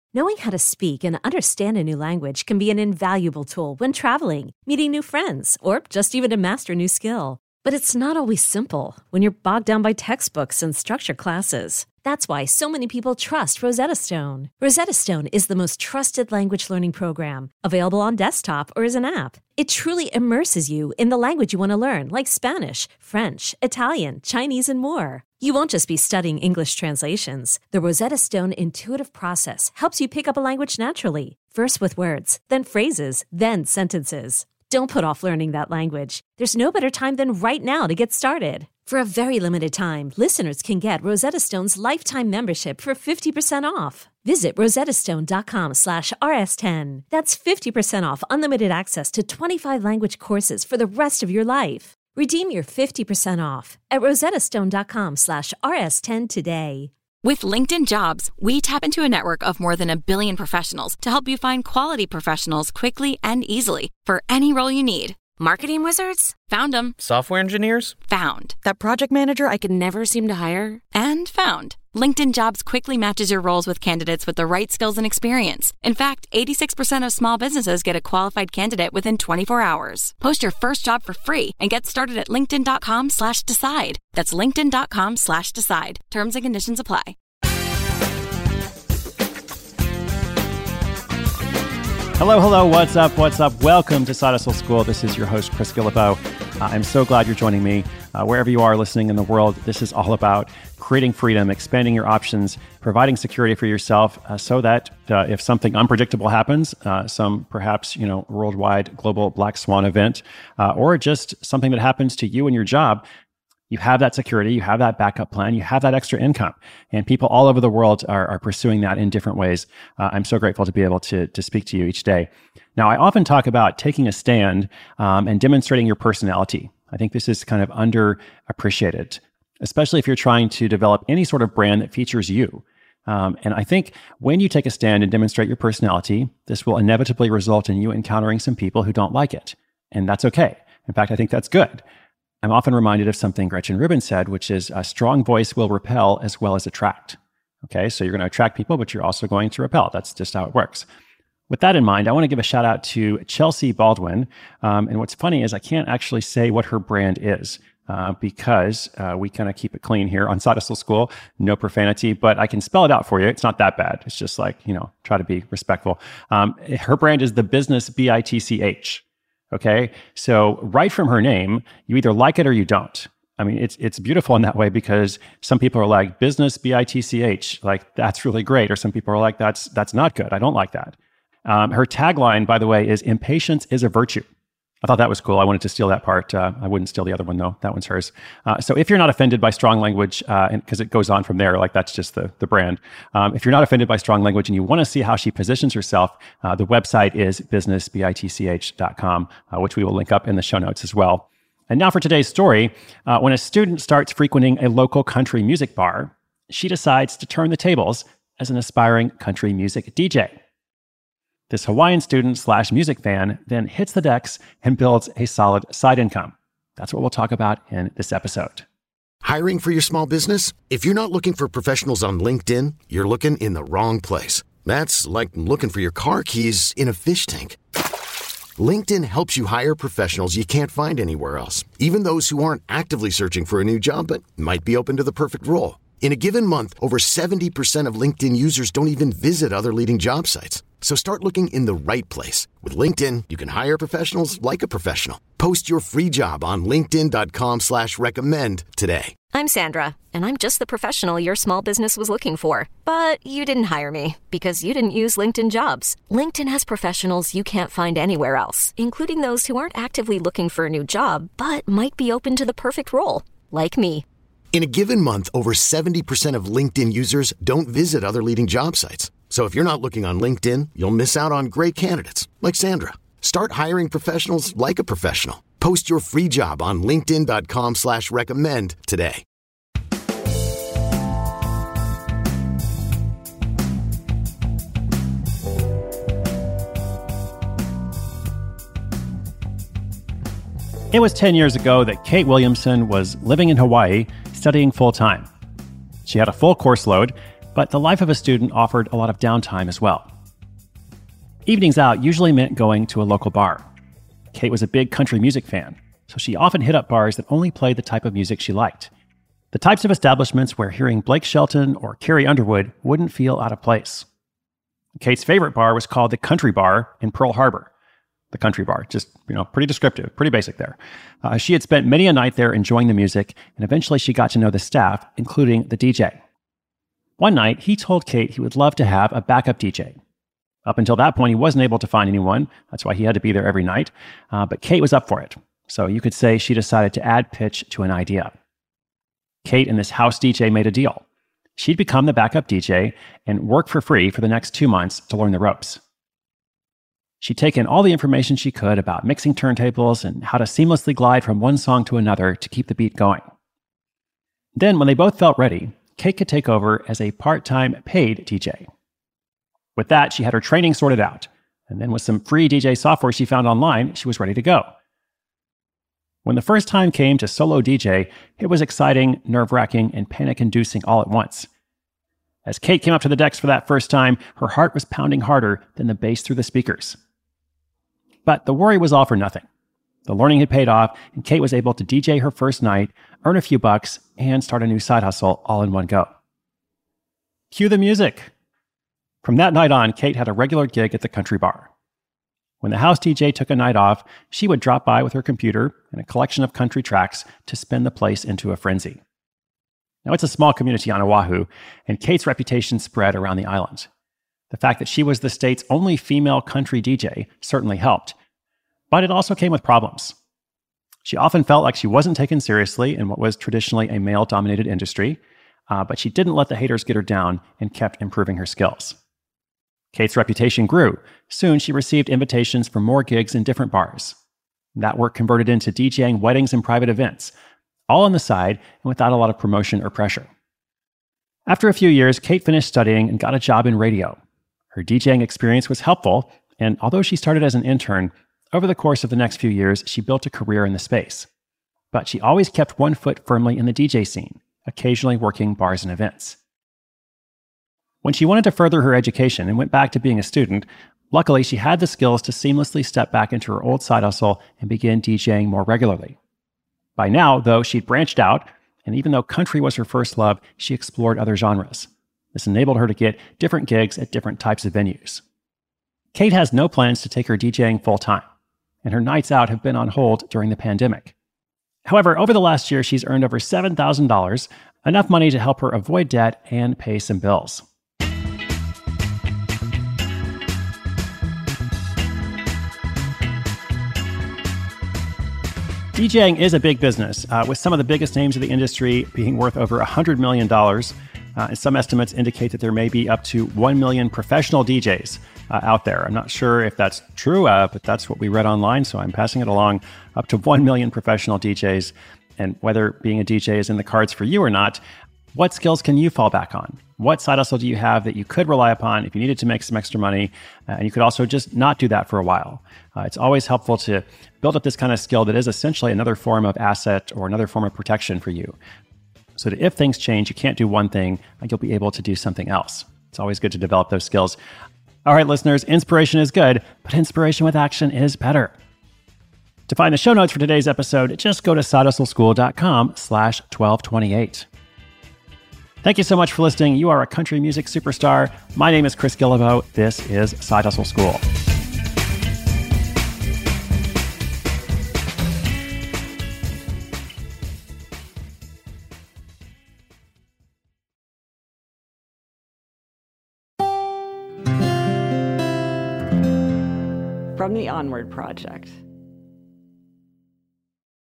Knowing how to speak and understand a new language can be an invaluable tool when traveling, meeting new friends, or just even to master a new skill. But it's not always simple when you're bogged down by textbooks and structured classes. That's why so many people trust Rosetta Stone. Rosetta Stone is the most trusted language learning program, available on desktop or as an app. It truly immerses you in the language you want to learn, like Spanish, French, Italian, Chinese, and more. You won't just be studying English translations. The Rosetta Stone intuitive process helps you pick up a language naturally, first with words, then phrases, then sentences. Don't put off learning that language. There's no better time than right now to get started. For a very limited time, listeners can get Rosetta Stone's lifetime membership for 50% off. Visit rosettastone.com/rs10. That's 50% off unlimited access to 25 language courses for the rest of your life. Redeem your 50% off at rosettastone.com/rs10 today. With LinkedIn Jobs, we tap into a network of more than 1 billion professionals to help you find quality professionals quickly and easily for any role you need. Marketing wizards? Found them. Software engineers? Found. That project manager I could never seem to hire? And found. LinkedIn Jobs quickly matches your roles with candidates with the right skills and experience. In fact, 86% of small businesses get a qualified candidate within 24 hours. Post your first job for free and get started at linkedin.com/decide. That's linkedin.com/decide. Terms and conditions apply. Hello, what's up? Welcome to Side Hustle School. This is your host, Chris Guillebeau. I'm so glad you're joining me. Wherever you are listening in the world, this is all about creating freedom, expanding your options, providing security for yourself so that if something unpredictable happens, some perhaps, worldwide global black swan event, or just something that happens to you and your job, you have that security, you have that backup plan, you have that extra income. And people all over the world are pursuing that in different ways. I'm so grateful to be able to speak to you each day. Now, I often talk about taking a stand and demonstrating your personality. I think this is kind of underappreciated, especially if you're trying to develop any sort of brand that features you. And I think when you take a stand and demonstrate your personality, this will inevitably result in you encountering some people who don't like it. And that's okay. In fact, I think that's good. I'm often reminded of something Gretchen Rubin said, which is a strong voice will repel as well as attract. Okay, so you're going to attract people, but you're also going to repel. That's just how it works. With that in mind, I want to give a shout out to Chelsea Baldwin. And what's funny is I can't actually say what her brand is because we kind of keep it clean here on Side Hustle School. No profanity, but I can spell it out for you. It's not that bad. It's just like, try to be respectful. Her brand is The Business, BITCH. Okay, so right from her name, you either like it or you don't. I mean, it's beautiful in that way because some people are like, business, BITCH, like that's really great. Or some people are like, that's not good. I don't like that. Her tagline, by the way, is impatience is a virtue. I thought that was cool. I wanted to steal that part. I wouldn't steal the other one though. That one's hers. So if you're not offended by strong language, because it goes on from there, like that's just the brand. If you're not offended by strong language and you want to see how she positions herself, the website is businessbitch.com, which we will link up in the show notes as well. And now for today's story. When a student starts frequenting a local country music bar, she decides to turn the tables as an aspiring country music DJ. This Hawaiian student/music fan then hits the decks and builds a solid side income. That's what we'll talk about in this episode. Hiring for your small business? If you're not looking for professionals on LinkedIn, you're looking in the wrong place. That's like looking for your car keys in a fish tank. LinkedIn helps you hire professionals you can't find anywhere else, even those who aren't actively searching for a new job but might be open to the perfect role. In a given month, over 70% of LinkedIn users don't even visit other leading job sites. So start looking in the right place. With LinkedIn, you can hire professionals like a professional. Post your free job on linkedin.com/recommend today. I'm Sandra, and I'm just the professional your small business was looking for. But you didn't hire me because you didn't use LinkedIn Jobs. LinkedIn has professionals you can't find anywhere else, including those who aren't actively looking for a new job, but might be open to the perfect role, like me. In a given month, over 70% of LinkedIn users don't visit other leading job sites. So if you're not looking on LinkedIn, you'll miss out on great candidates like Sandra. Start hiring professionals like a professional. Post your free job on linkedin.com/recommend today. It was 10 years ago that Kate Williamson was living in Hawaii studying full-time. She had a full course load, but the life of a student offered a lot of downtime as well. Evenings out usually meant going to a local bar. Kate was a big country music fan, so she often hit up bars that only played the type of music she liked. The types of establishments where hearing Blake Shelton or Carrie Underwood wouldn't feel out of place. Kate's favorite bar was called the Country Bar in Pearl Harbor. The Country Bar, just, pretty descriptive, pretty basic there. She had spent many a night there enjoying the music, and eventually she got to know the staff, including the DJ. One night, he told Kate he would love to have a backup DJ. Up until that point, he wasn't able to find anyone. That's why he had to be there every night. But Kate was up for it. So you could say she decided to add pitch to an idea. Kate and this house DJ made a deal. She'd become the backup DJ and work for free for the next 2 months to learn the ropes. She'd taken all the information she could about mixing turntables and how to seamlessly glide from one song to another to keep the beat going. Then, when they both felt ready, Kate could take over as a part-time paid DJ. With that, she had her training sorted out, and then with some free DJ software she found online, she was ready to go. When the first time came to solo DJ, it was exciting, nerve-wracking, and panic-inducing all at once. As Kate came up to the decks for that first time, her heart was pounding harder than the bass through the speakers. But the worry was all for nothing. The learning had paid off, and Kate was able to DJ her first night, earn a few bucks, and start a new side hustle all in one go. Cue the music. From that night on, Kate had a regular gig at the Country Bar. When the house DJ took a night off, she would drop by with her computer and a collection of country tracks to spin the place into a frenzy. Now, it's a small community on Oahu, and Kate's reputation spread around the island. The fact that she was the state's only female country DJ certainly helped, but it also came with problems. She often felt like she wasn't taken seriously in what was traditionally a male-dominated industry, but she didn't let the haters get her down and kept improving her skills. Kate's reputation grew. Soon, she received invitations for more gigs in different bars. That work converted into DJing weddings and private events, all on the side and without a lot of promotion or pressure. After a few years, Kate finished studying and got a job in radio. Her DJing experience was helpful, and although she started as an intern, over the course of the next few years, she built a career in the space. But she always kept one foot firmly in the DJ scene, occasionally working bars and events. When she wanted to further her education and went back to being a student, luckily she had the skills to seamlessly step back into her old side hustle and begin DJing more regularly. By now, though, she'd branched out, and even though country was her first love, she explored other genres. This enabled her to get different gigs at different types of venues. Kate has no plans to take her DJing full-time, and her nights out have been on hold during the pandemic. However, over the last year, she's earned over $7,000, enough money to help her avoid debt and pay some bills. DJing is a big business, with some of the biggest names of the industry being worth over $100 million. And some estimates indicate that there may be up to 1 million professional DJs out there. I'm not sure if that's true, but that's what we read online, so I'm passing it along. Up to 1 million professional DJs. And whether being a DJ is in the cards for you or not, what skills can you fall back on? What side hustle do you have that you could rely upon if you needed to make some extra money? And you could also just not do that for a while. It's always helpful to build up this kind of skill that is essentially another form of asset or another form of protection for you. So that if things change, you can't do one thing, you'll be able to do something else. It's always good to develop those skills. All right, listeners, inspiration is good, but inspiration with action is better. To find the show notes for today's episode, just go to sidehustleschool.com/1228. Thank you so much for listening. You are a country music superstar. My name is Chris Guillebeau. This is Side Hustle School. From the Onward Project.